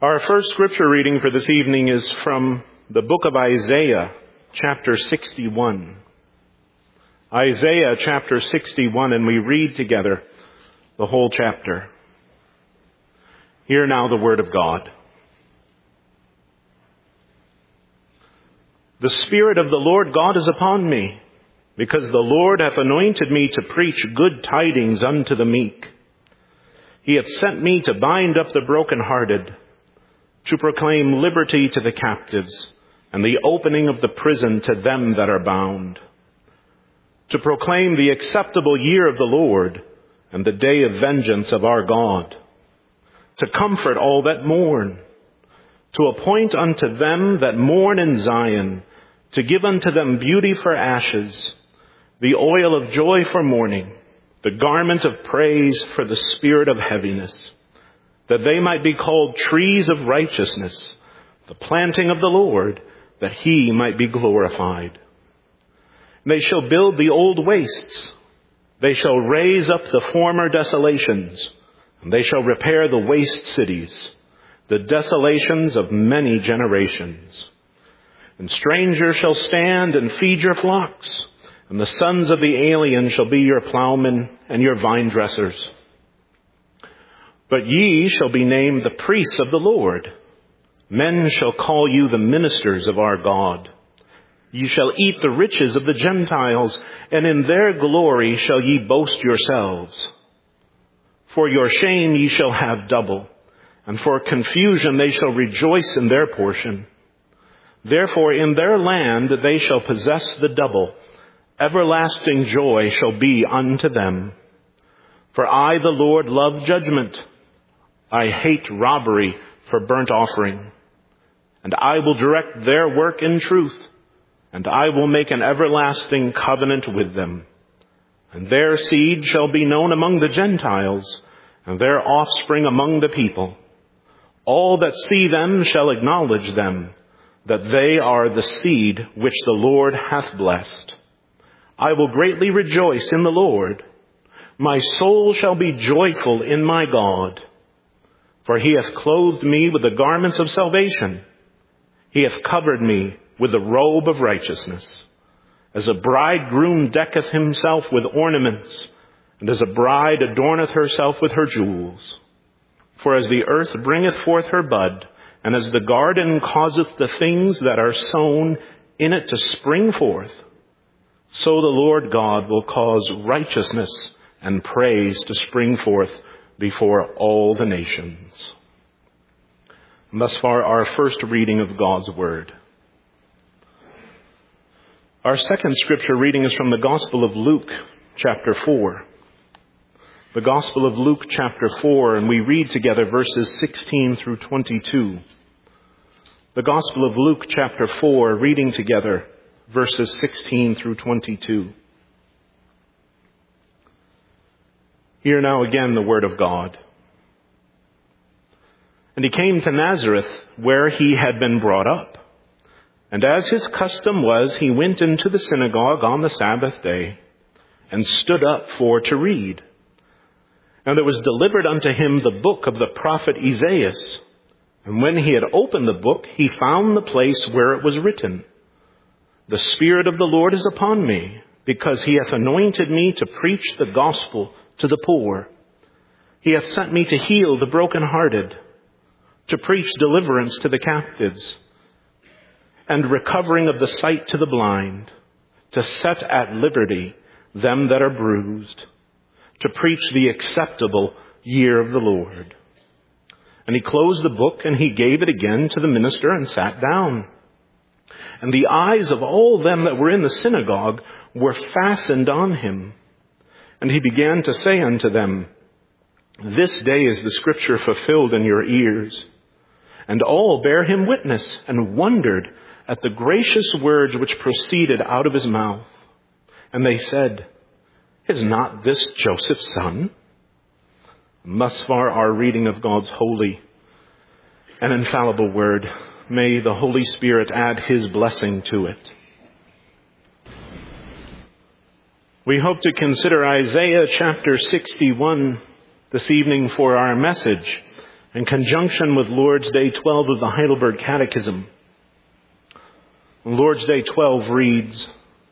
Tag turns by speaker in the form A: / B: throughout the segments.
A: Our first scripture reading for this evening is from the book of Isaiah, chapter 61. Isaiah chapter 61, and we read together the whole chapter. Hear now the word of God. The Spirit of the Lord God is upon me, because the Lord hath anointed me to preach good tidings unto the meek. He hath sent me to bind up the brokenhearted, to proclaim liberty to the captives, and the opening of the prison to them that are bound, to proclaim the acceptable year of the Lord, and the day of vengeance of our God, to comfort all that mourn, to appoint unto them that mourn in Zion, to give unto them beauty for ashes, the oil of joy for mourning, the garment of praise for the spirit of heaviness, that they might be called trees of righteousness, the planting of the Lord, that he might be glorified. They shall build the old wastes. They shall raise up the former desolations, and they shall repair the waste cities, the desolations of many generations. And strangers shall stand and feed your flocks, and the sons of the alien shall be your plowmen and your vine dressers. But ye shall be named the priests of the Lord. Men shall call you the ministers of our God. Ye shall eat the riches of the Gentiles, and in their glory shall ye boast yourselves. For your shame ye shall have double, and for confusion they shall rejoice in their portion. Therefore in their land they shall possess the double. Everlasting joy shall be unto them. For I, the Lord, love judgment. I hate robbery for burnt offering. And I will direct their work in truth, and I will make an everlasting covenant with them. And their seed shall be known among the Gentiles, and their offspring among the people. All that see them shall acknowledge them, that they are the seed which the Lord hath blessed. I will greatly rejoice in the Lord. My soul shall be joyful in my God. For he hath clothed me with the garments of salvation. He hath covered me with the robe of righteousness. As a bridegroom decketh himself with ornaments, and as a bride adorneth herself with her jewels. For as the earth bringeth forth her bud, and as the garden causeth the things that are sown in it to spring forth, so the Lord God will cause righteousness and praise to spring forth before all the nations. And thus far, our first reading of God's Word. Our second scripture reading is from the Gospel of Luke, chapter 4. The Gospel of Luke, chapter 4, and we read together verses 16 through 22. The Gospel of Luke, chapter 4, reading together verses 16 through 22. Hear now again the word of God. And he came to Nazareth, where he had been brought up. And as his custom was, he went into the synagogue on the Sabbath day, and stood up for to read. And there was delivered unto him the book of the prophet Isaiah. And when he had opened the book, he found the place where it was written, The Spirit of the Lord is upon me, because he hath anointed me to preach the gospel to the poor. He hath sent me to heal the brokenhearted, to preach deliverance to the captives, and recovering of the sight to the blind, to set at liberty them that are bruised, to preach the acceptable year of the Lord. And he closed the book, and he gave it again to the minister, and sat down. And the eyes of all them that were in the synagogue were fastened on him. And he began to say unto them, This day is the scripture fulfilled in your ears. And all bare him witness, and wondered at the gracious words which proceeded out of his mouth. And they said, Is not this Joseph's son? And thus far our reading of God's holy and infallible word. May the Holy Spirit add his blessing to it. We hope to consider Isaiah chapter 61 this evening for our message, in conjunction with Lord's Day 12 of the Heidelberg Catechism. Lord's Day 12 reads,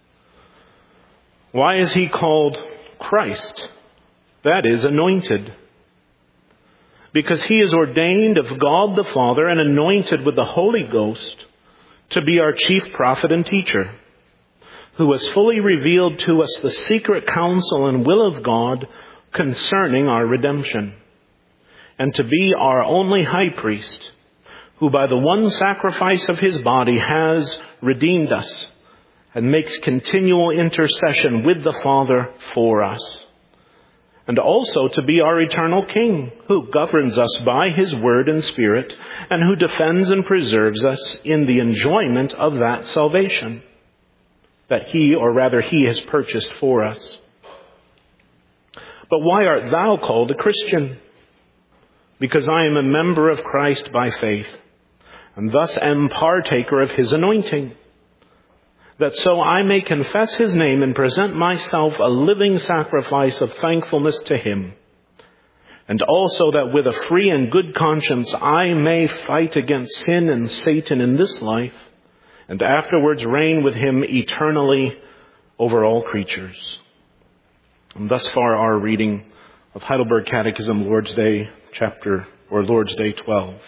A: "Why is he called Christ? That is, anointed. Because he is ordained of God the Father and anointed with the Holy Ghost to be our chief prophet and teacher, who has fully revealed to us the secret counsel and will of God concerning our redemption, and to be our only high priest, who by the one sacrifice of his body has redeemed us and makes continual intercession with the Father for us. And also to be our eternal King, who governs us by his word and Spirit, and who defends and preserves us in the enjoyment of that salvation that he has purchased for us. But why art thou called a Christian? Because I am a member of Christ by faith, and thus am partaker of his anointing, that so I may confess his name and present myself a living sacrifice of thankfulness to him, and also that with a free and good conscience I may fight against sin and Satan in this life, and afterwards reign with him eternally over all creatures." And thus far our reading of Heidelberg Catechism, Lord's Day 12.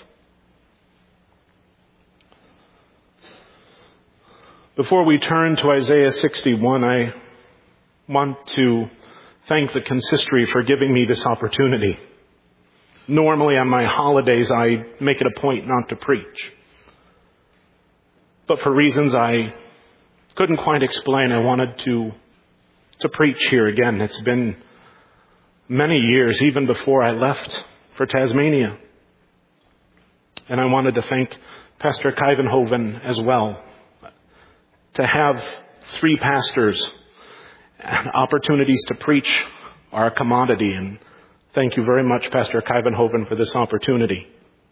A: Before we turn to Isaiah 61, I want to thank the consistory for giving me this opportunity. Normally on my holidays, I make it a point not to preach. But for reasons I couldn't quite explain, I wanted to preach here again. It's been many years, even before I left for Tasmania. And I wanted to thank Pastor Kuyvenhoven as well. To have 3 pastors and opportunities to preach are a commodity. And thank you very much, Pastor Kuyvenhoven, for this opportunity.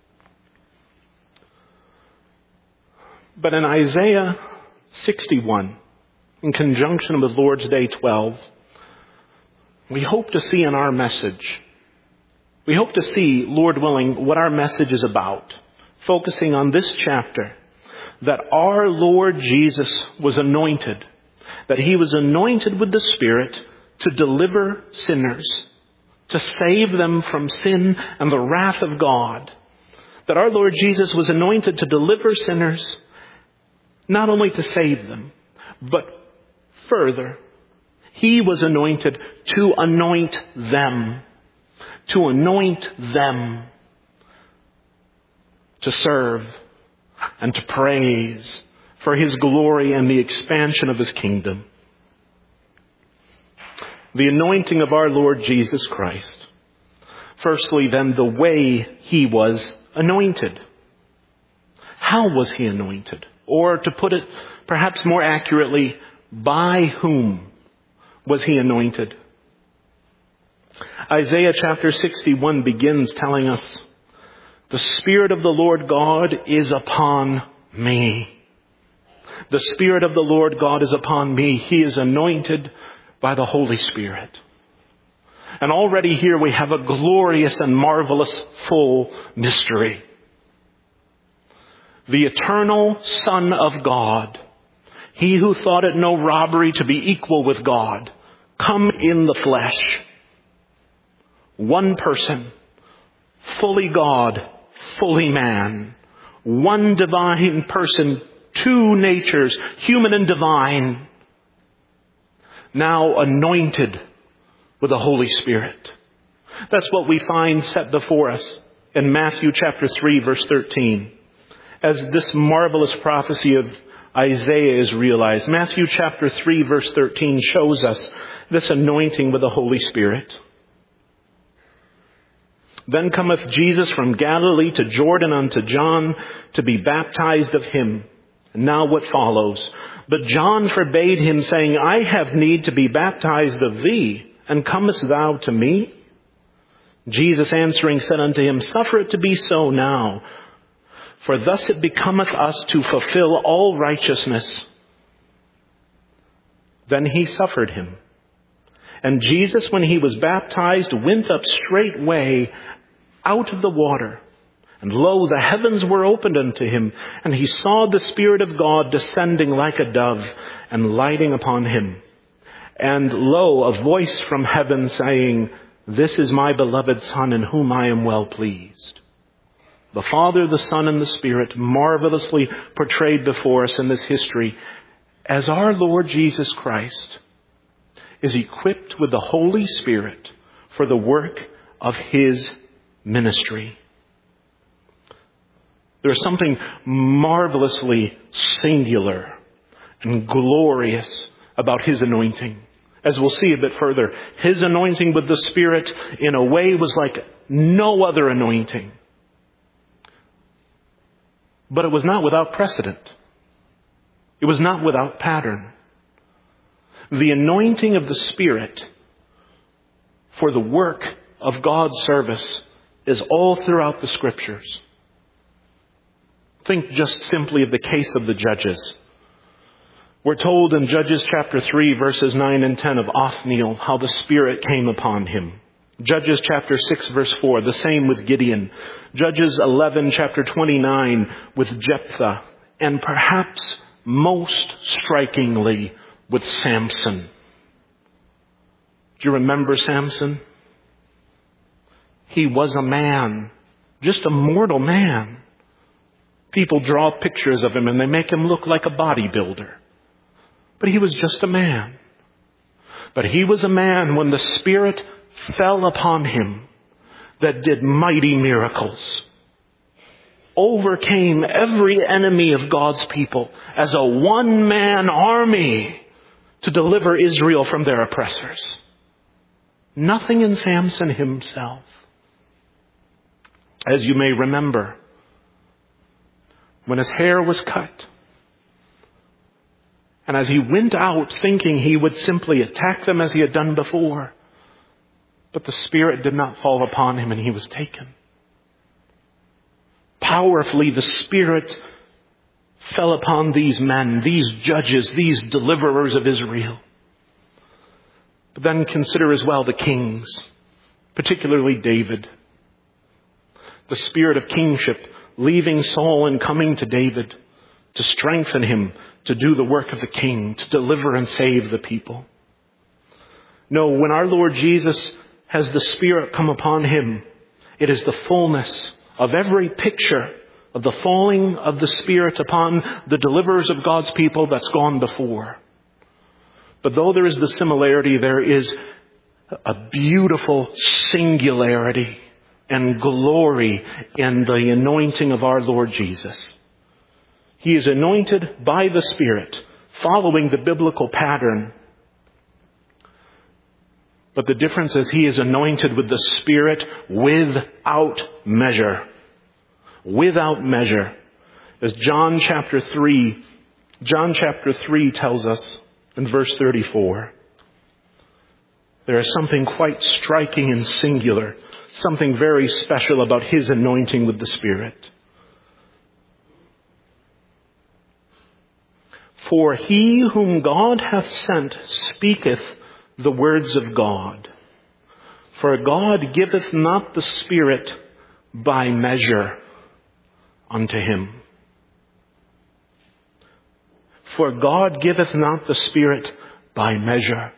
A: But in Isaiah 61, in conjunction with Lord's Day 12, we hope to see in our message, we hope to see, Lord willing, what our message is about, focusing on this chapter, that our Lord Jesus was anointed, that he was anointed with the Spirit to deliver sinners, to save them from sin and the wrath of God. That our Lord Jesus was anointed to deliver sinners, not only to save them, but further, he was anointed to anoint them, to serve and to praise for his glory and the expansion of his kingdom. The anointing of our Lord Jesus Christ. Firstly, then, the way he was anointed. How was he anointed? Or to put it perhaps more accurately, by whom was he anointed? Isaiah chapter 61 begins telling us, "The Spirit of the Lord God is upon me. The Spirit of the Lord God is upon me. He is anointed by the Holy Spirit." And already here we have a glorious and marvelous full mystery. The eternal Son of God, he who thought it no robbery to be equal with God, come in the flesh. One person, fully God, fully man. One divine person, 2 natures, human and divine. Now anointed with the Holy Spirit. That's what we find set before us in Matthew chapter 3, verse 13. As this marvelous prophecy of Isaiah is realized. Matthew chapter 3, verse 13 shows us this anointing with the Holy Spirit. "Then cometh Jesus from Galilee to Jordan unto John to be baptized of him. And now what follows? But John forbade him, saying, I have need to be baptized of thee, and comest thou to me? Jesus answering said unto him, Suffer it to be so now, for thus it becometh us to fulfill all righteousness. Then he suffered him. And Jesus, when he was baptized, went up straightway out of the water. And lo, the heavens were opened unto him, and he saw the Spirit of God descending like a dove and lighting upon him. And lo, a voice from heaven saying, This is my beloved Son, in whom I am well pleased. The Father, the Son, and the Spirit marvelously portrayed before us in this history as our Lord Jesus Christ is equipped with the Holy Spirit for the work of his ministry. There is something marvelously singular and glorious about his anointing. As we'll see a bit further, his anointing with the Spirit in a way was like no other anointing. But it was not without precedent. It was not without pattern. The anointing of the Spirit for the work of God's service is all throughout the Scriptures. Think just simply of the case of the judges. We're told in Judges chapter 3, verses 9 and 10 of Othniel, how the Spirit came upon him. Judges chapter 6, verse 4, the same with Gideon. Judges 11, chapter 29, with Jephthah. And perhaps most strikingly, with Samson. Do you remember Samson? He was a man, just a mortal man. People draw pictures of him and they make him look like a bodybuilder. But he was just a man. But he was a man when the Spirit fell upon him that did mighty miracles. Overcame every enemy of God's people as a one-man army to deliver Israel from their oppressors. Nothing in Samson himself. As you may remember, when his hair was cut, and as he went out thinking he would simply attack them as he had done before, but the Spirit did not fall upon him and he was taken. Powerfully, the Spirit fell upon these men, these judges, these deliverers of Israel. But then consider as well the kings, particularly David. The spirit of kingship leaving Saul and coming to David to strengthen him to do the work of the king, to deliver and save the people. No, when our Lord Jesus has the Spirit come upon him, it is the fullness of every picture of the falling of the Spirit upon the deliverers of God's people that's gone before. But though there is the similarity, there is a beautiful singularity and glory in the anointing of our Lord Jesus. He is anointed by the Spirit, following the biblical pattern. But the difference is he is anointed with the Spirit without measure. Without measure. As John chapter 3 tells us in verse 34. There is something quite striking and singular, something very special about his anointing with the Spirit. For he whom God hath sent speaketh the words of God. For God giveth not the Spirit by measure unto him. For God giveth not the Spirit by measure.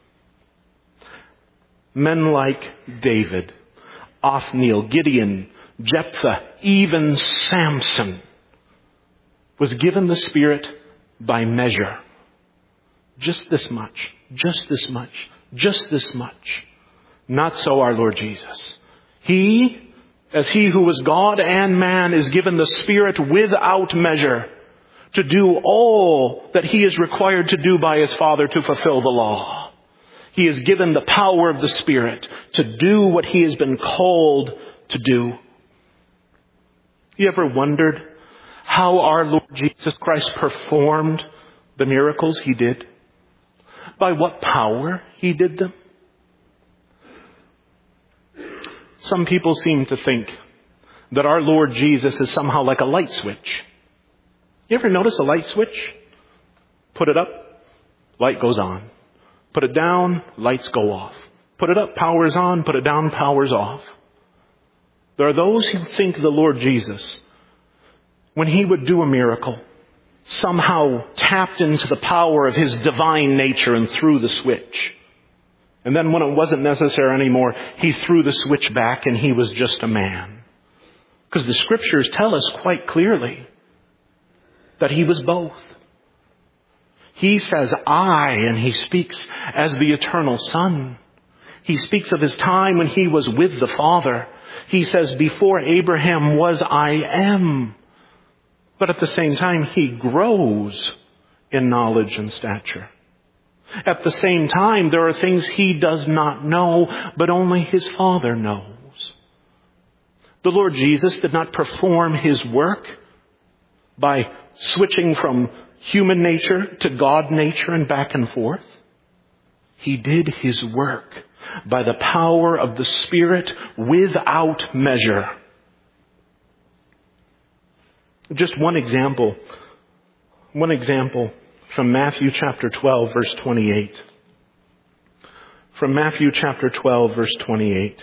A: Men like David, Othniel, Gideon, Jephthah, even Samson was given the Spirit by measure. Just this much, just this much, just this much. Not so our Lord Jesus. He, as he who was God and man, is given the Spirit without measure to do all that he is required to do by his Father to fulfill the law. He is given the power of the Spirit to do what he has been called to do. You ever wondered how our Lord Jesus Christ performed the miracles he did? By what power he did them? Some people seem to think that our Lord Jesus is somehow like a light switch. You ever notice a light switch? Put it up, light goes on. Put it down, lights go off. Put it up, power's on. Put it down, power's off. There are those who think the Lord Jesus, when he would do a miracle, somehow tapped into the power of his divine nature and threw the switch. And then when it wasn't necessary anymore, he threw the switch back and he was just a man. Because the scriptures tell us quite clearly that he was both. He says, I, and he speaks as the eternal Son. He speaks of his time when he was with the Father. He says, before Abraham was, I am. But at the same time, he grows in knowledge and stature. At the same time, there are things he does not know, but only his Father knows. The Lord Jesus did not perform his work by switching from human nature to God nature and back and forth. He did his work by the power of the Spirit without measure. Just one example from Matthew chapter 12, verse 28. From Matthew chapter 12, verse 28.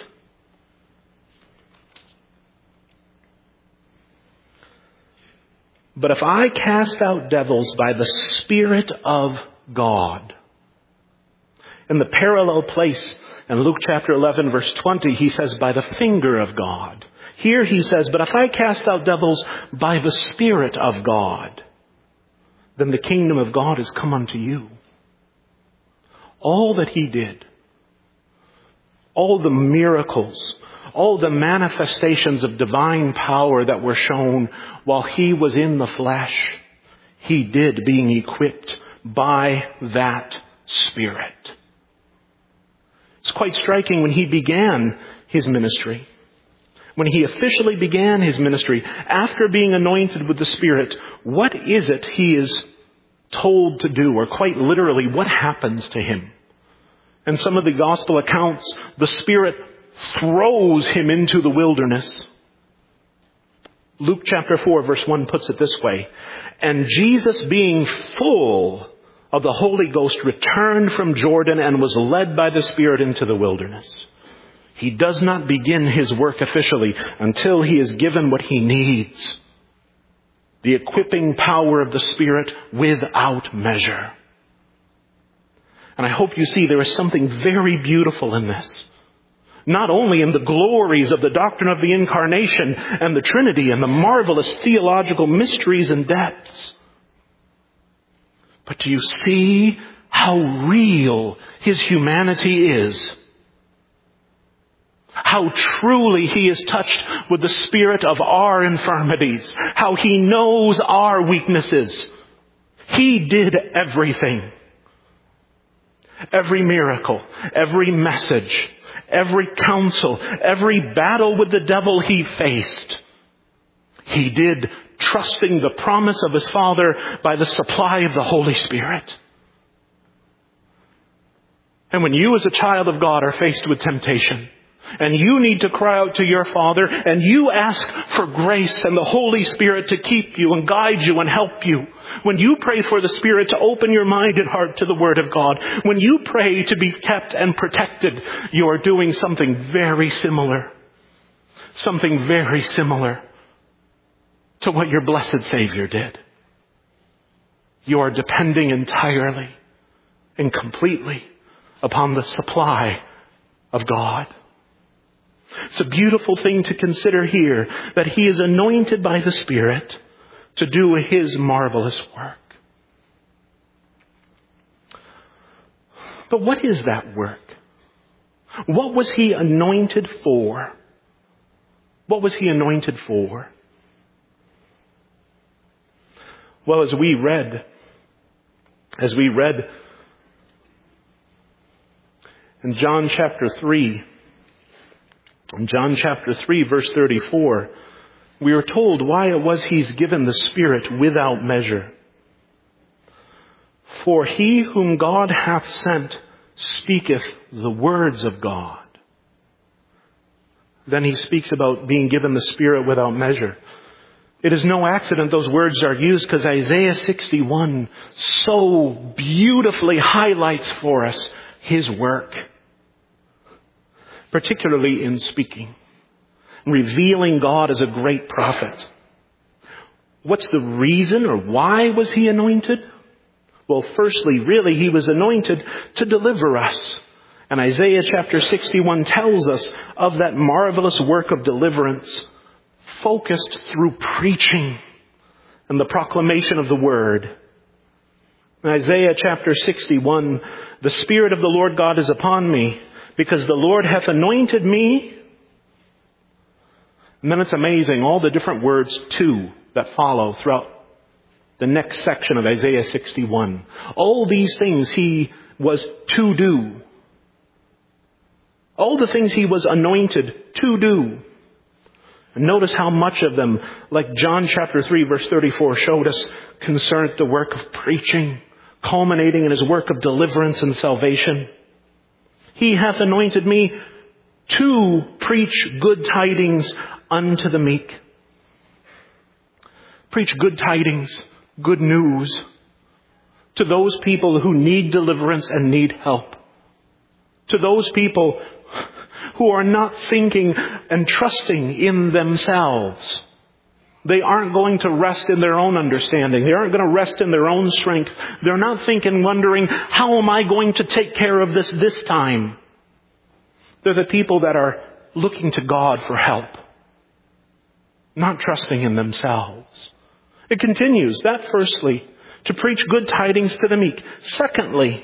A: But if I cast out devils by the Spirit of God. In the parallel place in Luke chapter 11, verse 20, he says, by the finger of God. Here he says, but if I cast out devils by the Spirit of God, then the kingdom of God has come unto you. All that he did, all the miracles, all the manifestations of divine power that were shown while he was in the flesh, he did being equipped by that Spirit. It's quite striking when he began his ministry. When he officially began his ministry, after being anointed with the Spirit, what is it he is told to do? Or quite literally, what happens to him? In some of the gospel accounts, the Spirit throws him into the wilderness. Luke chapter 4 verse 1 puts it this way. And Jesus, being full of the Holy Ghost, returned from Jordan and was led by the Spirit into the wilderness. He does not begin his work officially until he is given what he needs. The equipping power of the Spirit without measure. And I hope you see there is something very beautiful in this. Not only in the glories of the doctrine of the Incarnation and the Trinity and the marvelous theological mysteries and depths. But do you see how real his humanity is? How truly he is touched with the spirit of our infirmities. How he knows our weaknesses. He did everything. Every miracle, every message, every counsel, every battle with the devil he faced. He did, trusting the promise of his Father by the supply of the Holy Spirit. And when you as a child of God are faced with temptation, and you need to cry out to your Father, and you ask for grace and the Holy Spirit to keep you and guide you and help you. When you pray for the Spirit to open your mind and heart to the Word of God. When you pray to be kept and protected, you are doing something very similar. Something very similar to what your blessed Savior did. You are depending entirely and completely upon the supply of God. It's a beautiful thing to consider here that he is anointed by the Spirit to do his marvelous work. But what is that work? What was he anointed for? What was he anointed for? Well, as we read in John chapter 3, in John chapter 3, verse 34, we are told why it was he's given the Spirit without measure. For he whom God hath sent speaketh the words of God. Then he speaks about being given the Spirit without measure. It is no accident those words are used, because Isaiah 61 so beautifully highlights for us his work. Particularly in speaking. revealing God as a great prophet. What's the reason, or why was he anointed? Well, firstly, really, he was anointed to deliver us. And Isaiah chapter 61 tells us of that marvelous work of deliverance focused through preaching and the proclamation of the word. In Isaiah chapter 61, the Spirit of the Lord God is upon me, because the Lord hath anointed me. And then it's amazing, all the different words "to" that follow throughout the next section of Isaiah 61. All these things he was to do. All the things he was anointed to do. And notice how much of them, like John chapter 3 verse 34 showed us, concerned the work of preaching, culminating in his work of deliverance and salvation. He hath anointed me to preach good tidings unto the meek. Preach good tidings, good news to those people who need deliverance and need help. To those people who are not thinking and trusting in themselves. They aren't going to rest in their own understanding. They aren't going to rest in their own strength. They're not thinking, wondering, how am I going to take care of this time? They're the people that are looking to God for help, not trusting in themselves. It continues, that firstly, to preach good tidings to the meek. Secondly,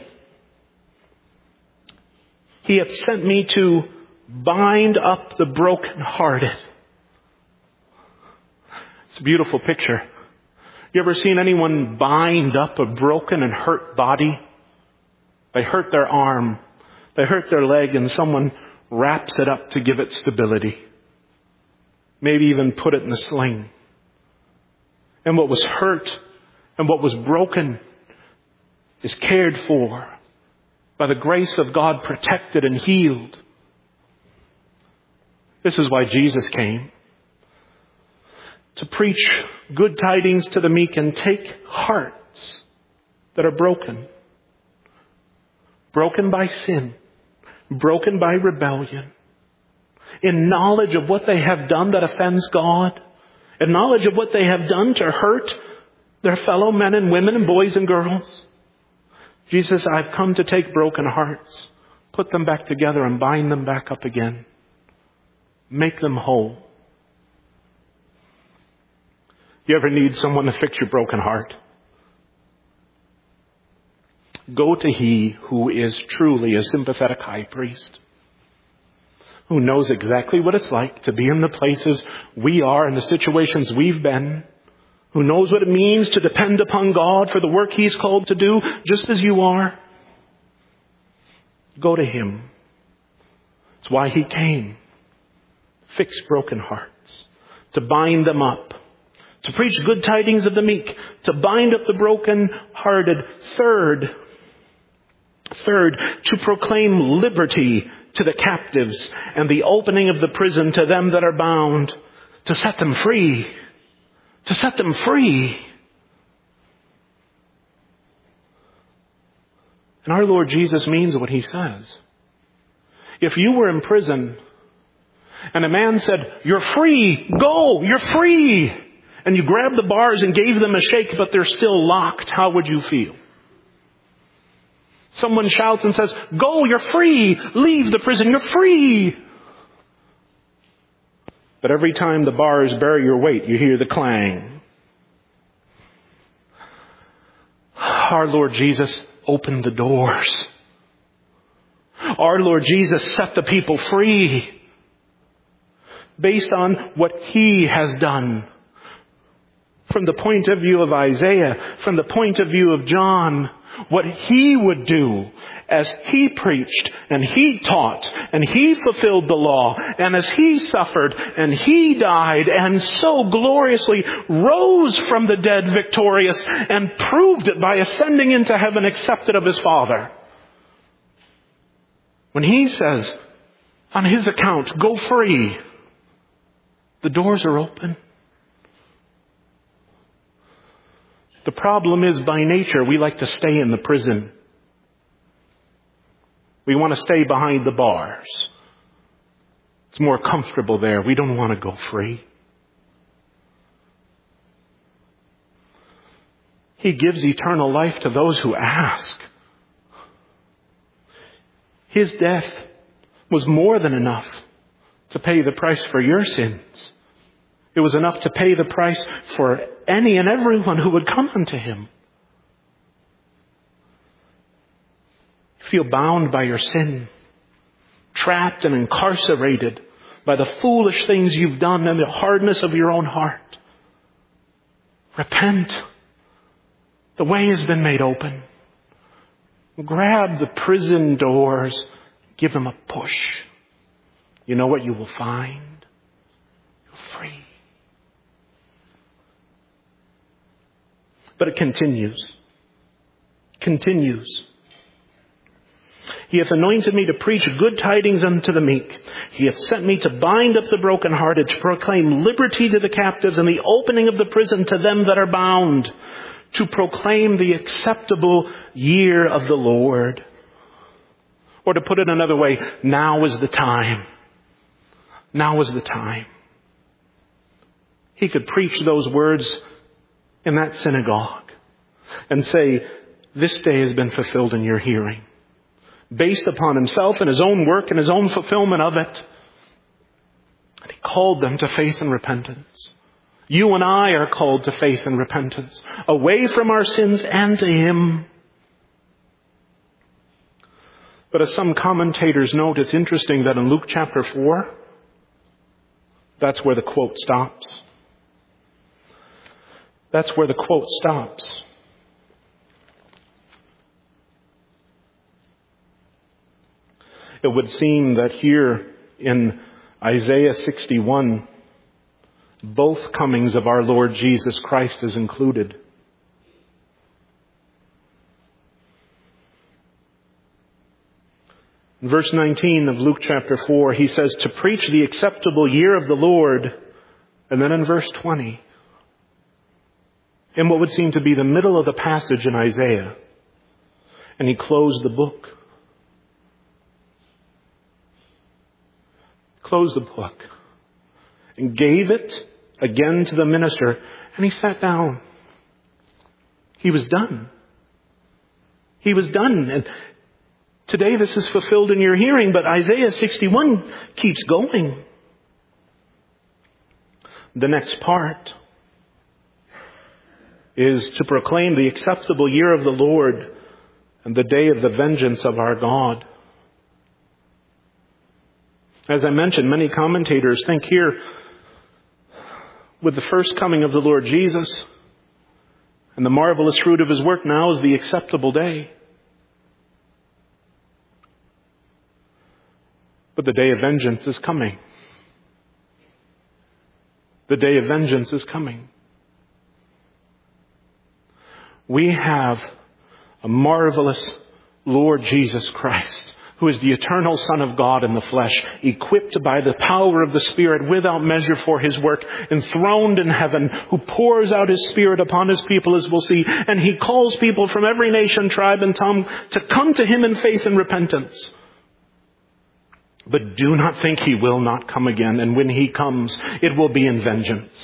A: he hath sent me to bind up the brokenhearted. It's a beautiful picture. You ever seen anyone bind up a broken and hurt body? They hurt their arm, they hurt their leg, and someone wraps it up to give it stability. Maybe even put it in a sling. And what was hurt and what was broken is cared for, by the grace of God protected and healed. This is why Jesus came. To preach good tidings to the meek and take hearts that are broken. Broken by sin. Broken by rebellion. In knowledge of what they have done that offends God. In knowledge of what they have done to hurt their fellow men and women and boys and girls. Jesus, I've come to take broken hearts, put them back together and bind them back up again. Make them whole. You ever need someone to fix your broken heart? Go to He who is truly a sympathetic high priest, who knows exactly what it's like to be in the places we are, in the situations we've been, who knows what it means to depend upon God for the work He's called to do, just as you are. Go to Him. It's why He came. Fix broken hearts, to bind them up, to preach good tidings of the meek, to bind up the broken-hearted. Third, to proclaim liberty to the captives and the opening of the prison to them that are bound, to set them free. To set them free. And our Lord Jesus means what He says. If you were in prison and a man said, "You're free, go, you're free," and you grabbed the bars and gave them a shake, but they're still locked, how would you feel? Someone shouts and says, "Go, you're free, leave the prison, you're free." But every time the bars bear your weight, you hear the clang. Our Lord Jesus opened the doors. Our Lord Jesus set the people free based on what He has done. From the point of view of Isaiah, from the point of view of John, what He would do as He preached and He taught and He fulfilled the law, and as He suffered and He died and so gloriously rose from the dead victorious and proved it by ascending into heaven accepted of His Father. When He says on His account, "Go free," the doors are open. The problem is, by nature, we like to stay in the prison. We want to stay behind the bars. It's more comfortable there. We don't want to go free. He gives eternal life to those who ask. His death was more than enough to pay the price for your sins. It was enough to pay the price for any and everyone who would come unto him. You feel bound by your sin, trapped and incarcerated by the foolish things you've done and the hardness of your own heart. Repent. The way has been made open. Grab the prison doors. Give them a push. You know what you will find? You're free. But it continues. Continues. He hath anointed me to preach good tidings unto the meek. He hath sent me to bind up the brokenhearted, to proclaim liberty to the captives, and the opening of the prison to them that are bound, to proclaim the acceptable year of the Lord. Or to put it another way, now is the time. Now is the time. He could preach those words in that synagogue and say, this day has been fulfilled in your hearing. Based upon himself and his own work and his own fulfillment of it. And he called them to faith and repentance. You and I are called to faith and repentance. Away from our sins and to him. But as some commentators note, it's interesting that in Luke chapter 4, that's where the quote stops. That's where the quote stops. It would seem that here in Isaiah 61, both comings of our Lord Jesus Christ is included. In verse 19 of Luke chapter 4, he says, to preach the acceptable year of the Lord. And then in verse 20, in what would seem to be the middle of the passage in Isaiah, and he closed the book. Closed the book and gave it again to the minister, and he sat down. He was done. He was done. And today this is fulfilled in your hearing, but Isaiah 61 keeps going. The next part is to proclaim the acceptable year of the Lord and the day of the vengeance of our God. As I mentioned, many commentators think here, with the first coming of the Lord Jesus and the marvelous fruit of his work, now is the acceptable day. But the day of vengeance is coming. The day of vengeance is coming. We have a marvelous Lord Jesus Christ, who is the eternal Son of God in the flesh, equipped by the power of the Spirit without measure for his work, enthroned in heaven, who pours out his Spirit upon his people, as we'll see, and he calls people from every nation, tribe, and tongue to come to him in faith and repentance. But do not think he will not come again, and when he comes, it will be in vengeance.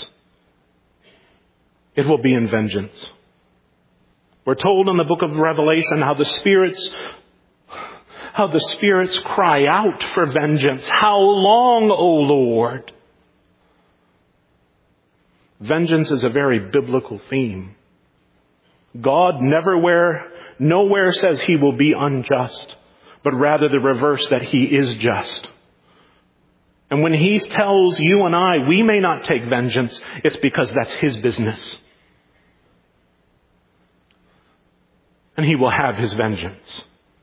A: It will be in vengeance. We're told in the book of Revelation how the spirits cry out for vengeance. How long, O Lord? Vengeance is a very biblical theme. God nowhere says he will be unjust, but rather the reverse, that he is just. And when he tells you and I, we may not take vengeance, it's because that's his business. And he will have his vengeance.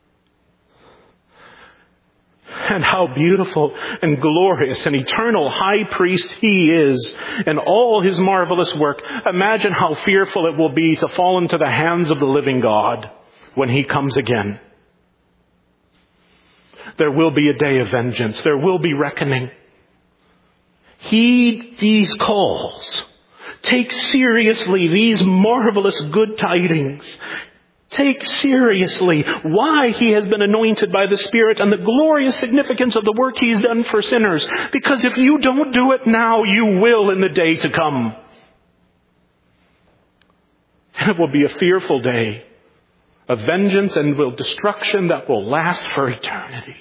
A: And how beautiful and glorious and eternal high priest he is, and all his marvelous work. Imagine how fearful it will be to fall into the hands of the living God when he comes again. There will be a day of vengeance. There will be reckoning. Heed these calls. Take seriously these marvelous good tidings. Take seriously why he has been anointed by the Spirit and the glorious significance of the work he's done for sinners. Because if you don't do it now, you will in the day to come. And it will be a fearful day of vengeance and destruction that will last for eternity.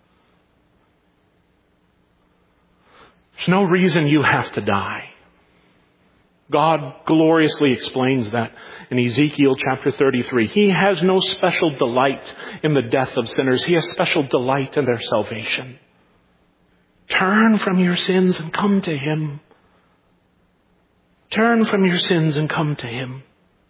A: There's no reason you have to die. God gloriously explains that in Ezekiel chapter 33. He has no special delight in the death of sinners. He has special delight in their salvation. Turn from your sins and come to Him. Turn from your sins and come to Him.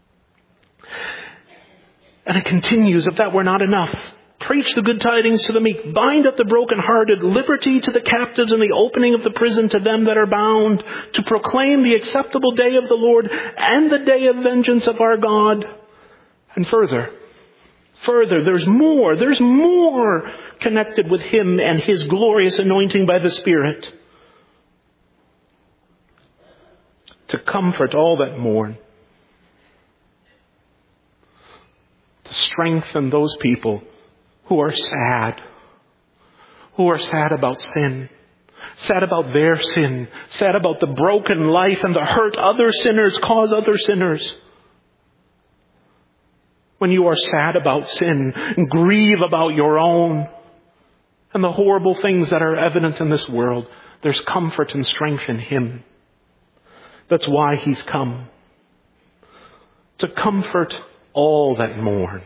A: And it continues, if that were not enough, preach the good tidings to the meek, bind up the brokenhearted, liberty to the captives, and the opening of the prison to them that are bound, to proclaim the acceptable day of the Lord and the day of vengeance of our God. And further, there's more connected with Him and His glorious anointing by the Spirit. To comfort all that mourn. To strengthen those people who are sad about sin, sad about their sin, sad about the broken life and the hurt other sinners cause other sinners. When you are sad about sin and grieve about your own and the horrible things that are evident in this world, there's comfort and strength in Him. That's why He's come. To comfort all that mourn.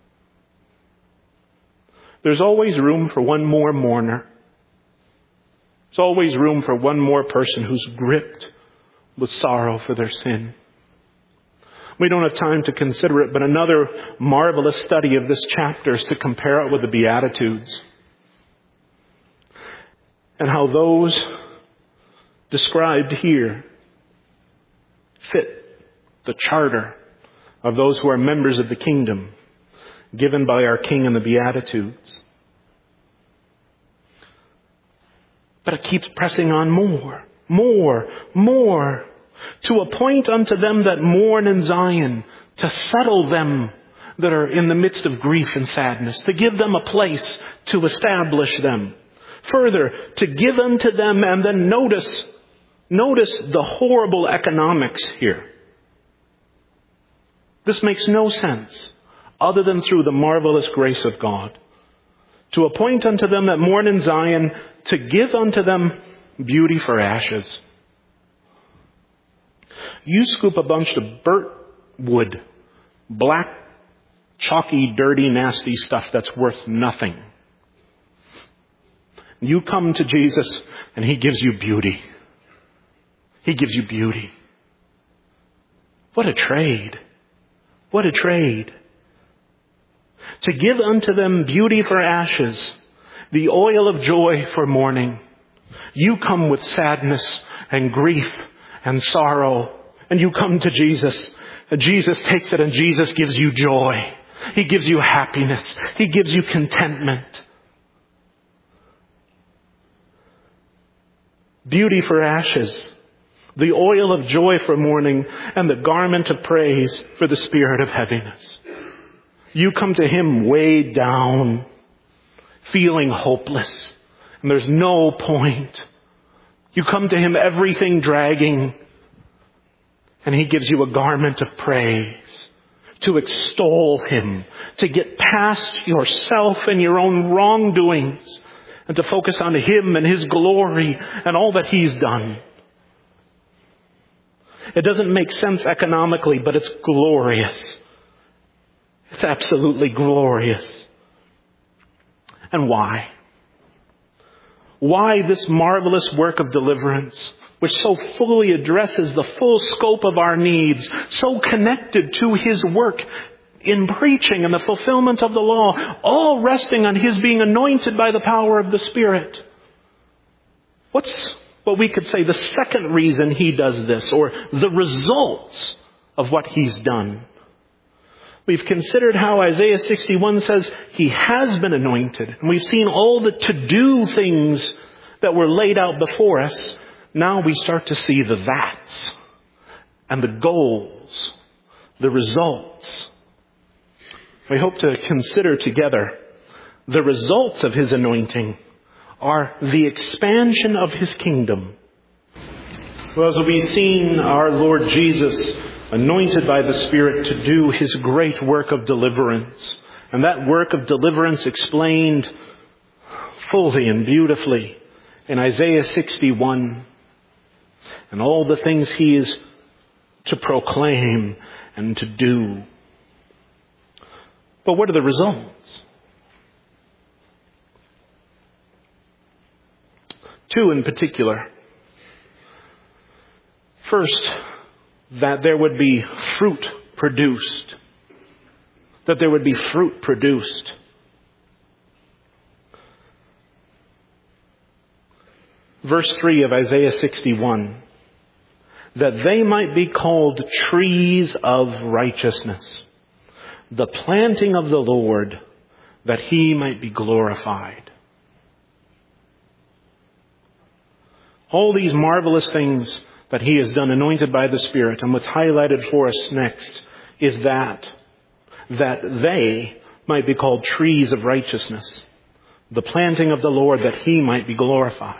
A: There's always room for one more mourner. There's always room for one more person who's gripped with sorrow for their sin. We don't have time to consider it, but another marvelous study of this chapter is to compare it with the Beatitudes. And how those described here fit the charter of those who are members of the kingdom given by our King in the Beatitudes. But it keeps pressing on more. To appoint unto them that mourn in Zion, to settle them that are in the midst of grief and sadness, to give them a place, to establish them. Further, to give unto them, and then notice the horrible economics here. This makes no sense other than through the marvelous grace of God. To appoint unto them that mourn in Zion, to give unto them beauty for ashes. You scoop a bunch of burnt wood, black, chalky, dirty, nasty stuff that's worth nothing. You come to Jesus and He gives you beauty. He gives you beauty. What a trade. What a trade. To give unto them beauty for ashes, the oil of joy for mourning. You come with sadness and grief and sorrow, and you come to Jesus. And Jesus takes it and Jesus gives you joy. He gives you happiness. He gives you contentment. Beauty for ashes, the oil of joy for mourning, and the garment of praise for the spirit of heaviness. You come to Him weighed down, feeling hopeless, and there's no point. You come to Him everything dragging, and He gives you a garment of praise to extol Him, to get past yourself and your own wrongdoings, and to focus on Him and His glory and all that He's done. It doesn't make sense economically, but it's glorious. It's absolutely glorious. And why? Why this marvelous work of deliverance, which so fully addresses the full scope of our needs, so connected to His work in preaching and the fulfillment of the law, all resting on His being anointed by the power of the Spirit? What's what we could say the second reason He does this, or the results of what He's done? We've considered how Isaiah 61 says He has been anointed. And we've seen all the to-do things that were laid out before us. Now we start to see the that's and the goals, the results. we hope to consider together the results of his anointing are the expansion of his kingdom. Well, as we've seen our Lord Jesus anointed by the Spirit to do his great work of deliverance, and that work of deliverance explained fully and beautifully in Isaiah 61, and all the things he is to proclaim and to do. But what are the results? Two in particular. First, that there would be fruit produced. That there would be fruit produced. Verse 3 of Isaiah 61. That they might be called trees of righteousness, the planting of the Lord, that he might be glorified. All these marvelous things that he has done, anointed by the Spirit, and what's highlighted for us next is that they might be called trees of righteousness, the planting of the Lord, that he might be glorified.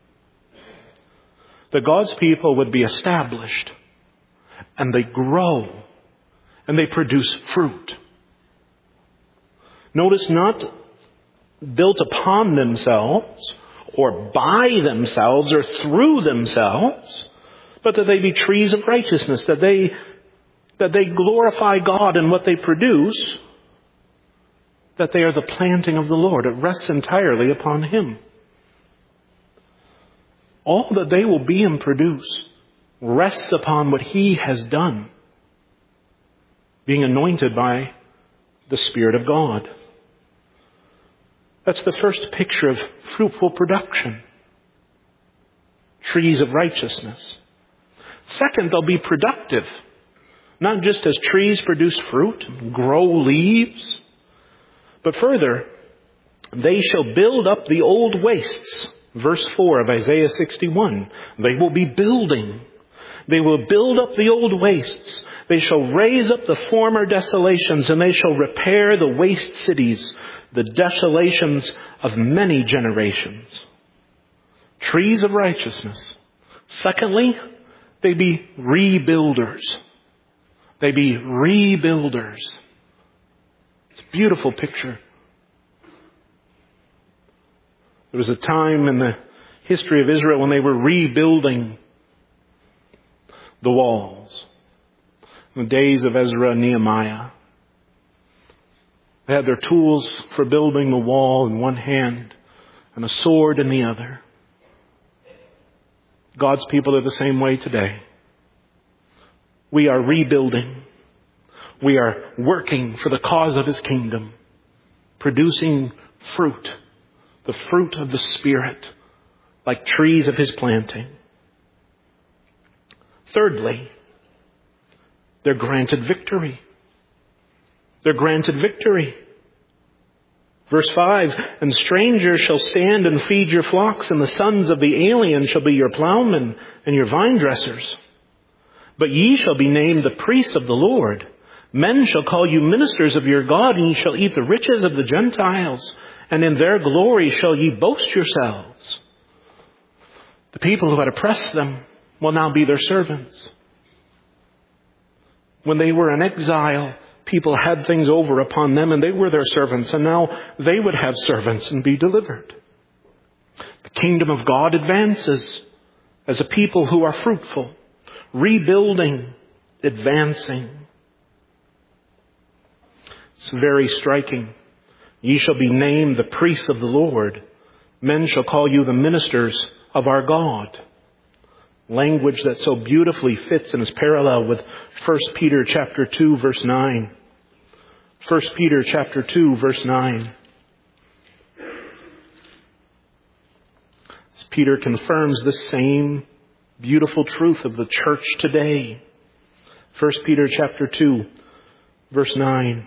A: That God's people would be established, and they grow, and they produce fruit. Notice, not built upon themselves, or by themselves, or through themselves, but that they be trees of righteousness, that they glorify God in what they produce, that they are the planting of the Lord. It rests entirely upon him. All that they will be and produce rests upon what he has done, being anointed by the Spirit of God. That's the first picture of fruitful production. Trees of righteousness. Second, they'll be productive. Not just as trees produce fruit and grow leaves, but further, they shall build up the old wastes. Verse 4 of Isaiah 61. They will be building. They will build up the old wastes. They shall raise up the former desolations, and they shall repair the waste cities, the desolations of many generations. Trees of righteousness. Secondly, they be rebuilders. They be rebuilders. It's a beautiful picture. There was a time in the history of Israel when they were rebuilding the walls. In the days of Ezra and Nehemiah. They had their tools for building the wall in one hand and a sword in the other. God's people are the same way today. We are rebuilding. We are working for the cause of his kingdom, producing fruit, the fruit of the Spirit, like trees of his planting. Thirdly, they're granted victory. They're granted victory. Verse 5, and strangers shall stand and feed your flocks, and the sons of the alien shall be your plowmen and your vine dressers. But ye shall be named the priests of the Lord. Men shall call you ministers of your God, and ye shall eat the riches of the Gentiles, and in their glory shall ye boast yourselves. The people who had oppressed them will now be their servants. When they were in exile, people had things over upon them, and they were their servants, and now they would have servants and be delivered. The kingdom of God advances as a people who are fruitful, rebuilding, advancing. It's very striking. Ye shall be named the priests of the Lord. Men shall call you the ministers of our God. Language that so beautifully fits and is parallel with 1 Peter chapter 2, verse 9. 1 Peter chapter 2, verse 9. As Peter confirms this same beautiful truth of the church today. 1 Peter chapter 2, verse 9.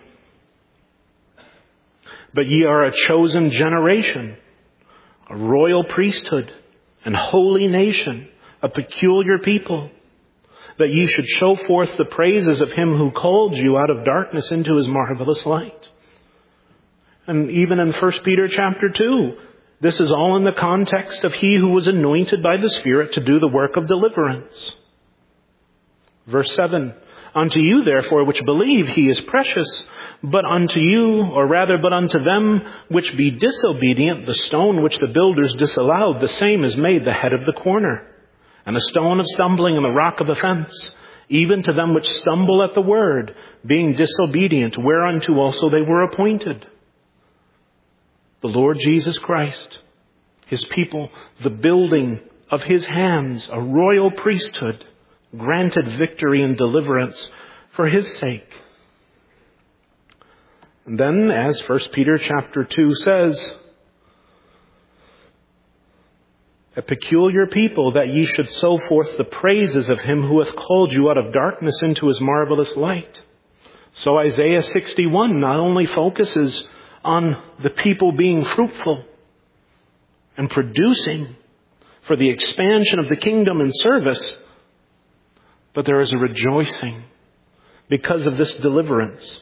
A: But ye are a chosen generation, a royal priesthood, and holy nation, a peculiar people, that ye should show forth the praises of him who called you out of darkness into his marvelous light. And even in 1 Peter chapter 2, this is all in the context of he who was anointed by the Spirit to do the work of deliverance. Verse 7, unto you therefore which believe he is precious, but unto them which be disobedient, the stone which the builders disallowed, the same is made the head of the corner, and a stone of stumbling and the rock of offense, even to them which stumble at the word, being disobedient, whereunto also they were appointed. The Lord Jesus Christ, his people, the building of his hands, a royal priesthood, granted victory and deliverance for his sake. And then, as 1 Peter chapter 2 says, a peculiar people, that ye should show forth the praises of him who hath called you out of darkness into his marvelous light. So Isaiah 61 not only focuses on the people being fruitful and producing for the expansion of the kingdom and service, but there is a rejoicing because of this deliverance.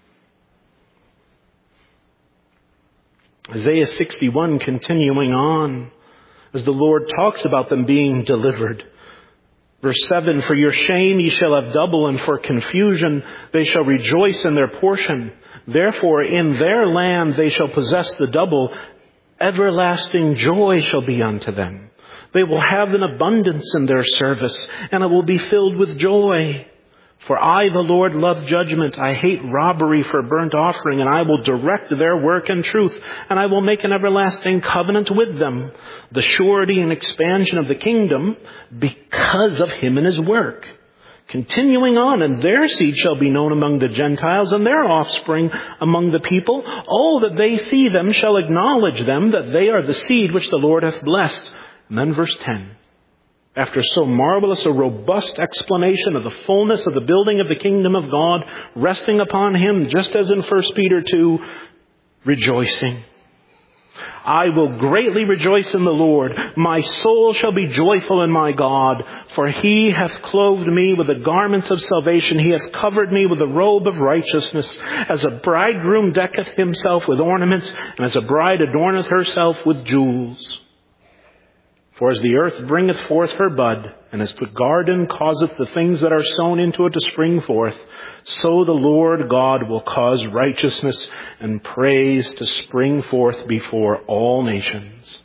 A: Isaiah 61 continuing on as the Lord talks about them being delivered. Verse 7, for your shame ye shall have double, and for confusion they shall rejoice in their portion. Therefore in their land they shall possess the double. Everlasting joy shall be unto them. They will have an abundance in their service, and it will be filled with joy. For I, the Lord, love judgment. I hate robbery for burnt offering, and I will direct their work in truth, and I will make an everlasting covenant with them, the surety and expansion of the kingdom, because of him and his work. Continuing on, and their seed shall be known among the Gentiles, and their offspring among the people. All that they see them shall acknowledge them, that they are the seed which the Lord hath blessed. And then verse 10. After so marvelous a robust explanation of the fullness of the building of the kingdom of God, resting upon him, just as in 1 Peter 2, rejoicing. I will greatly rejoice in the Lord. My soul shall be joyful in my God. For he hath clothed me with the garments of salvation. He hath covered me with a robe of righteousness. As a bridegroom decketh himself with ornaments, and as a bride adorneth herself with jewels. For as the earth bringeth forth her bud, and as the garden causeth the things that are sown into it to spring forth, so the Lord God will cause righteousness and praise to spring forth before all nations.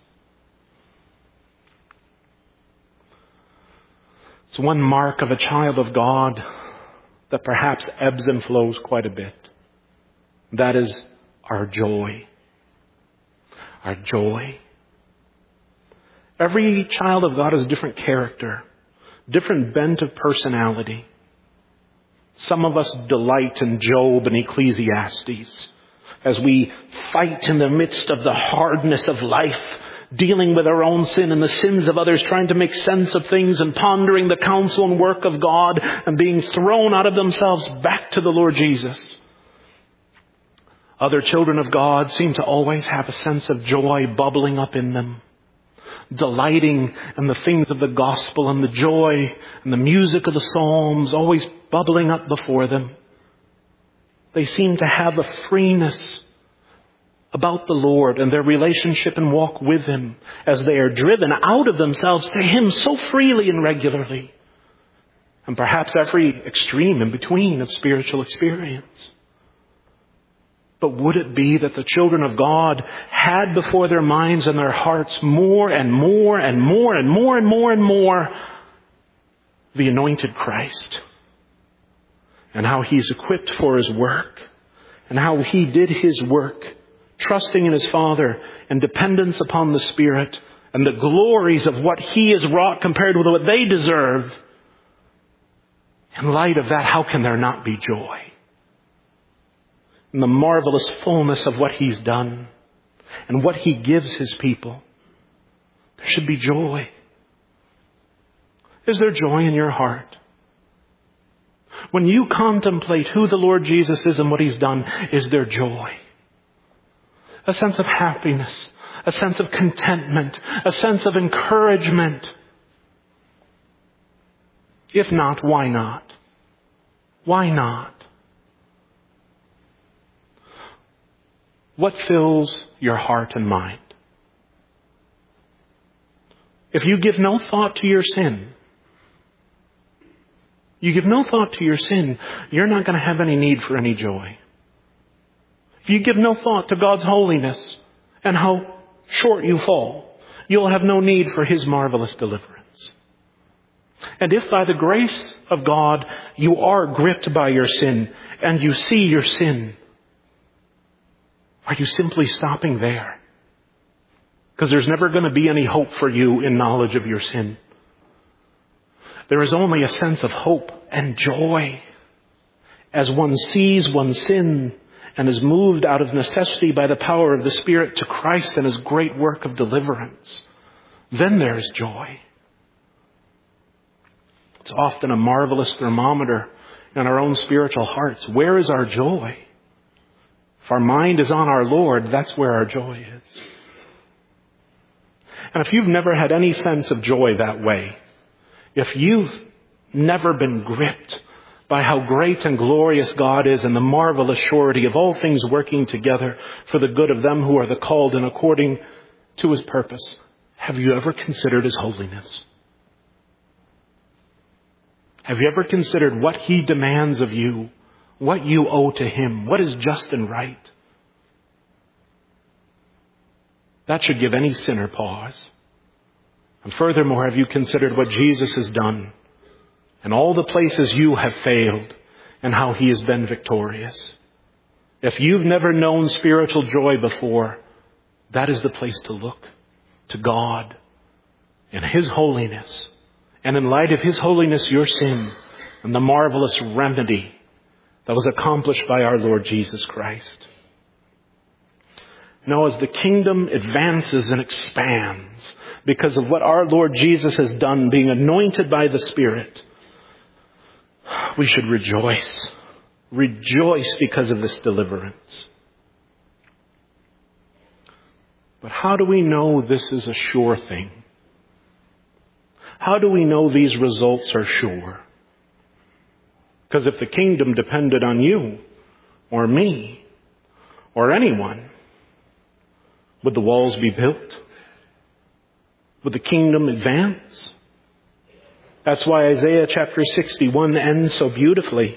A: It's one mark of a child of God that perhaps ebbs and flows quite a bit. That is our joy. Our joy. Every child of God has a different character, different bent of personality. Some of us delight in Job and Ecclesiastes as we fight in the midst of the hardness of life, dealing with our own sin and the sins of others, trying to make sense of things and pondering the counsel and work of God and being thrown out of themselves back to the Lord Jesus. Other children of God seem to always have a sense of joy bubbling up in them, delighting in the things of the gospel and the joy and the music of the psalms always bubbling up before them. They seem to have a freeness about the Lord and their relationship and walk with him as they are driven out of themselves to him so freely and regularly. And perhaps every extreme in between of spiritual experience. But would it be that the children of God had before their minds and their hearts more and more and more and more and more and more the anointed Christ, and how he's equipped for his work, and how he did his work, trusting in his Father and dependence upon the Spirit, and the glories of what he has wrought compared with what they deserve? In light of that, how can there not be joy? In the marvelous fullness of what he's done and what he gives his people, there should be joy. Is there joy in your heart? When you contemplate who the Lord Jesus is and what he's done, is there joy? A sense of happiness, a sense of contentment, a sense of encouragement. If not, why not? Why not? What fills your heart and mind? If you give no thought to your sin, you're not going to have any need for any joy. If you give no thought to God's holiness and how short you fall, you'll have no need for His marvelous deliverance. And if by the grace of God you are gripped by your sin and you see your sin, are you simply stopping there? Because there's never going to be any hope for you in knowledge of your sin. There is only a sense of hope and joy as one sees one's sin and is moved out of necessity by the power of the Spirit to Christ and His great work of deliverance. Then there's joy. It's often a marvelous thermometer in our own spiritual hearts. Where is our joy? If our mind is on our Lord, that's where our joy is. And if you've never had any sense of joy that way, if you've never been gripped by how great and glorious God is and the marvelous surety of all things working together for the good of them who are the called and according to His purpose, have you ever considered His holiness? Have you ever considered what He demands of you, what you owe to Him, what is just and right? That should give any sinner pause. And furthermore, have you considered what Jesus has done and all the places you have failed and how He has been victorious? If you've never known spiritual joy before, that is the place to look, to God and His holiness. And in light of His holiness, your sin and the marvelous remedy that was accomplished by our Lord Jesus Christ. Now, as the kingdom advances and expands because of what our Lord Jesus has done, being anointed by the Spirit, we should rejoice. Rejoice because of this deliverance. But how do we know this is a sure thing? How do we know these results are sure? Because if the kingdom depended on you or me or anyone, would the walls be built? Would the kingdom advance? That's why Isaiah chapter 61 ends so beautifully.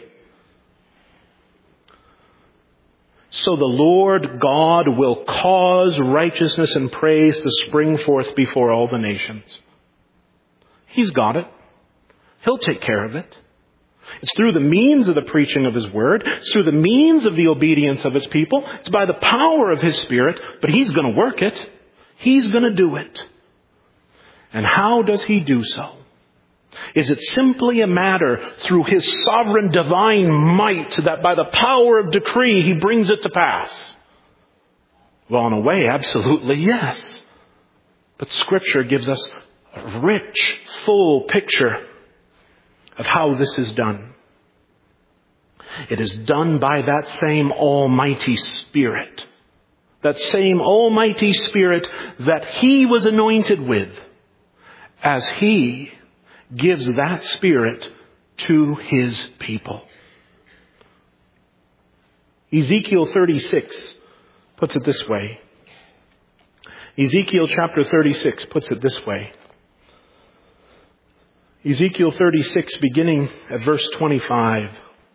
A: So the Lord God will cause righteousness and praise to spring forth before all the nations. He's got it. He'll take care of it. It's through the means of the preaching of His word. It's through the means of the obedience of His people. It's by the power of His Spirit, but He's going to work it. He's going to do it. And how does He do so? Is it simply a matter through His sovereign divine might that by the power of decree He brings it to pass? Well, in a way, absolutely yes. But Scripture gives us a rich, full picture of how this is done. It is done by that same Almighty Spirit. That same Almighty Spirit that He was anointed with, as He gives that Spirit to His people. Ezekiel 36 puts it this way. Ezekiel chapter 36 puts it this way. Ezekiel 36, beginning at verse 25.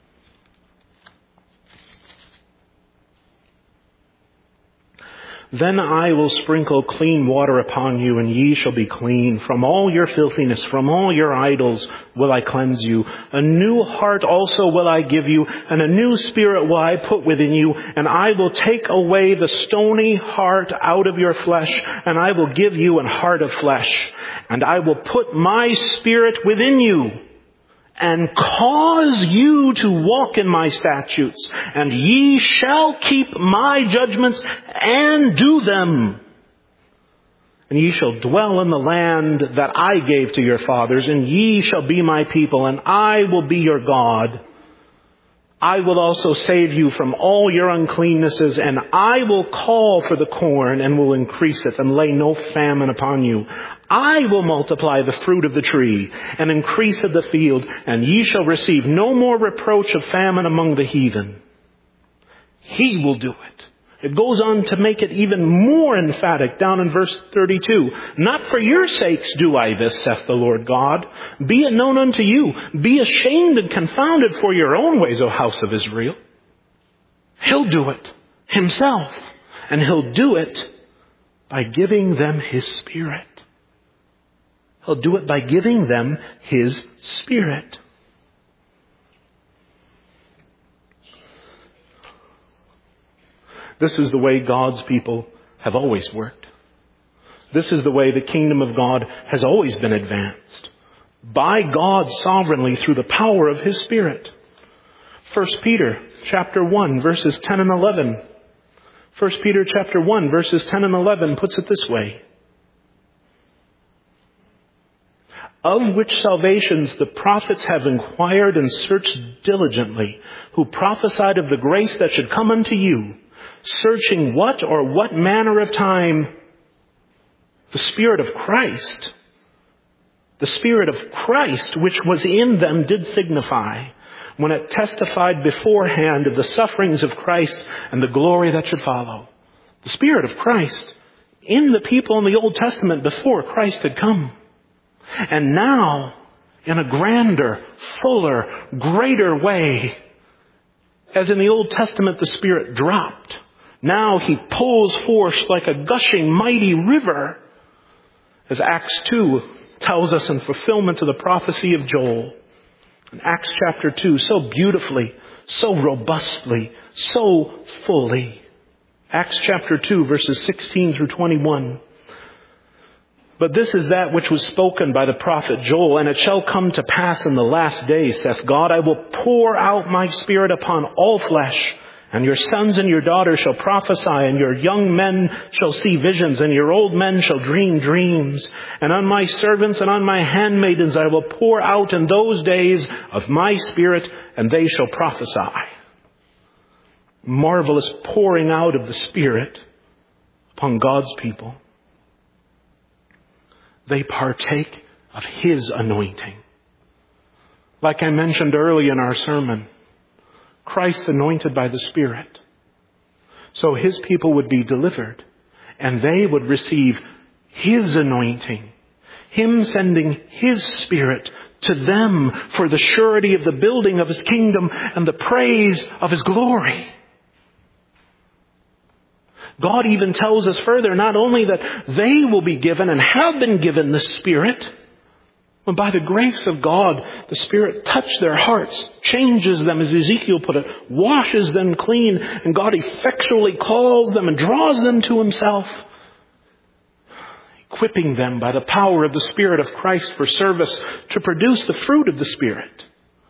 A: Then I will sprinkle clean water upon you, and ye shall be clean. From all your filthiness, from all your idols will I cleanse you. A new heart also will I give you, and a new spirit will I put within you. And I will take away the stony heart out of your flesh, and I will give you an heart of flesh. And I will put my Spirit within you, and cause you to walk in my statutes, and ye shall keep my judgments and do them. And ye shall dwell in the land that I gave to your fathers, and ye shall be my people, and I will be your God. I will also save you from all your uncleannesses, and I will call for the corn and will increase it and lay no famine upon you. I will multiply the fruit of the tree and increase of the field, and ye shall receive no more reproach of famine among the heathen. He will do it. It goes on to make it even more emphatic down in verse 32. Not for your sakes do I this, saith the Lord God. Be it known unto you. Be ashamed and confounded for your own ways, O house of Israel. He'll do it himself. And he'll do it by giving them his Spirit. He'll do it by giving them his Spirit. This is the way God's people have always worked. This is the way the kingdom of God has always been advanced. By God sovereignly through the power of his Spirit. 1 Peter chapter 1 verses 10 and 11. 1 Peter chapter 1 verses 10 and 11 puts it this way. Of which salvations the prophets have inquired and searched diligently, who prophesied of the grace that should come unto you, searching what or what manner of time the Spirit of Christ, which was in them, did signify, when it testified beforehand of the sufferings of Christ and the glory that should follow. The Spirit of Christ in the people in the Old Testament before Christ had come. And now, in a grander, fuller, greater way, as in the Old Testament the Spirit dropped, now he pulls forth like a gushing mighty river, as Acts 2 tells us in fulfillment of the prophecy of Joel. In Acts chapter 2, so beautifully, so robustly, so fully. Acts chapter 2, verses 16 through 21. But this is that which was spoken by the prophet Joel, and it shall come to pass in the last days, saith God, I will pour out my Spirit upon all flesh, and your sons and your daughters shall prophesy, and your young men shall see visions, and your old men shall dream dreams. And on my servants and on my handmaidens I will pour out in those days of my Spirit, and they shall prophesy. Marvelous pouring out of the Spirit upon God's people. They partake of his anointing. Like I mentioned early in our sermon, Christ anointed by the Spirit. So his people would be delivered, and they would receive his anointing, him sending his Spirit to them for the surety of the building of his kingdom and the praise of his glory. God even tells us further, not only that they will be given and have been given the Spirit, but by the grace of God, the Spirit touches their hearts, changes them, as Ezekiel put it, washes them clean, and God effectually calls them and draws them to himself, equipping them by the power of the Spirit of Christ for service to produce the fruit of the Spirit.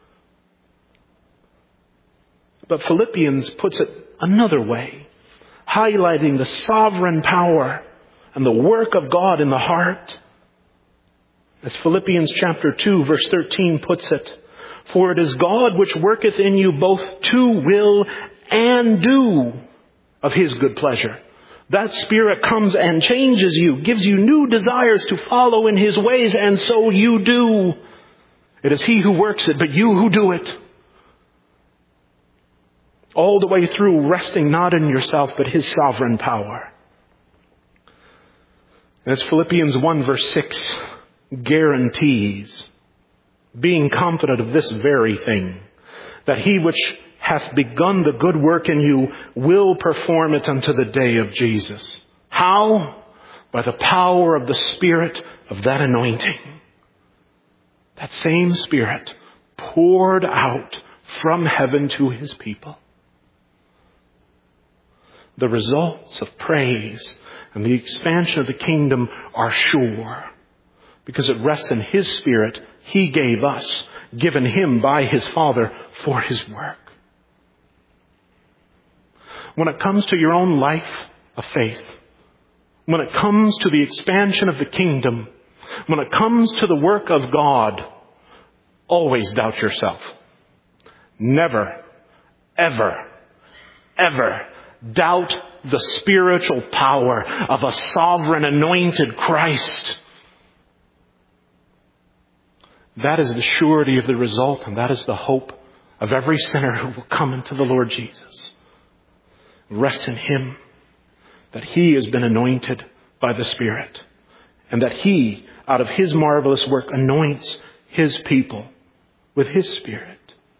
A: But Philippians puts it another way, highlighting the sovereign power and the work of God in the heart. As Philippians chapter 2 verse 13 puts it, for it is God which worketh in you both to will and do of his good pleasure. That Spirit comes and changes you, gives you new desires to follow in his ways, and so you do. It is he who works it, but you who do it. All the way through, resting not in yourself, but his sovereign power. As Philippians 1 verse 6 guarantees, being confident of this very thing, that he which hath begun the good work in you will perform it unto the day of Jesus. How? By the power of the Spirit of that anointing. That same Spirit poured out from heaven to his people. The results of praise and the expansion of the kingdom are sure, because it rests in his Spirit he gave us, given him by his Father for his work. When it comes to your own life of faith, when it comes to the expansion of the kingdom, when it comes to the work of God, always doubt yourself. Never, ever doubt the spiritual power of a sovereign anointed Christ. That is the surety of the result, and that is the hope of every sinner who will come into the Lord Jesus. Rest in Him, that He has been anointed by the Spirit, and that He, out of His marvelous work, anoints His people with His Spirit.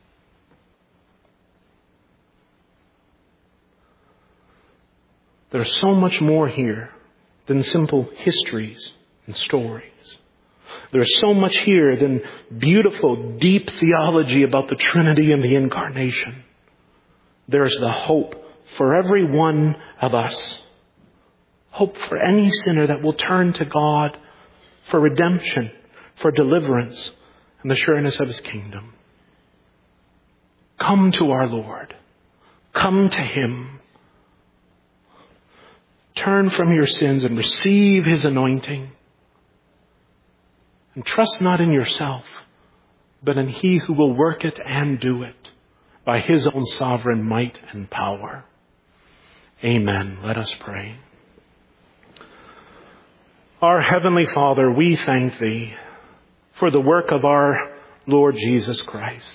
A: There's so much more here than simple histories and stories. There's so much here than beautiful, deep theology about the Trinity and the Incarnation. There's the hope for every one of us. Hope for any sinner that will turn to God for redemption, for deliverance, and the sureness of His kingdom. Come to our Lord. Come to Him. Turn from your sins and receive His anointing. And trust not in yourself, but in He who will work it and do it by His own sovereign might and power. Amen. Let us pray. Our Heavenly Father, we thank Thee for the work of our Lord Jesus Christ.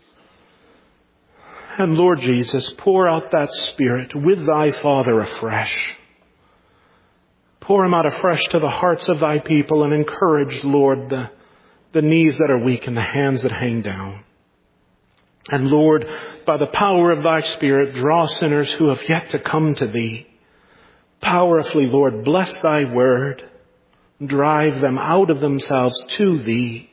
A: And Lord Jesus, pour out that Spirit with Thy Father afresh. Pour Him out afresh to the hearts of Thy people and encourage, Lord, the knees that are weak and the hands that hang down. And Lord, by the power of Thy Spirit, draw sinners who have yet to come to Thee. Powerfully, Lord, bless Thy word. Drive them out of themselves to Thee,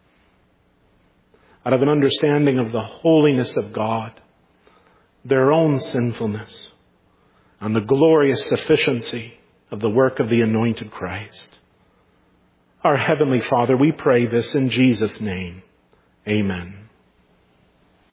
A: out of an understanding of the holiness of God, their own sinfulness, and the glorious sufficiency of the work of the anointed Christ. Our Heavenly Father, we pray this in Jesus' name. Amen.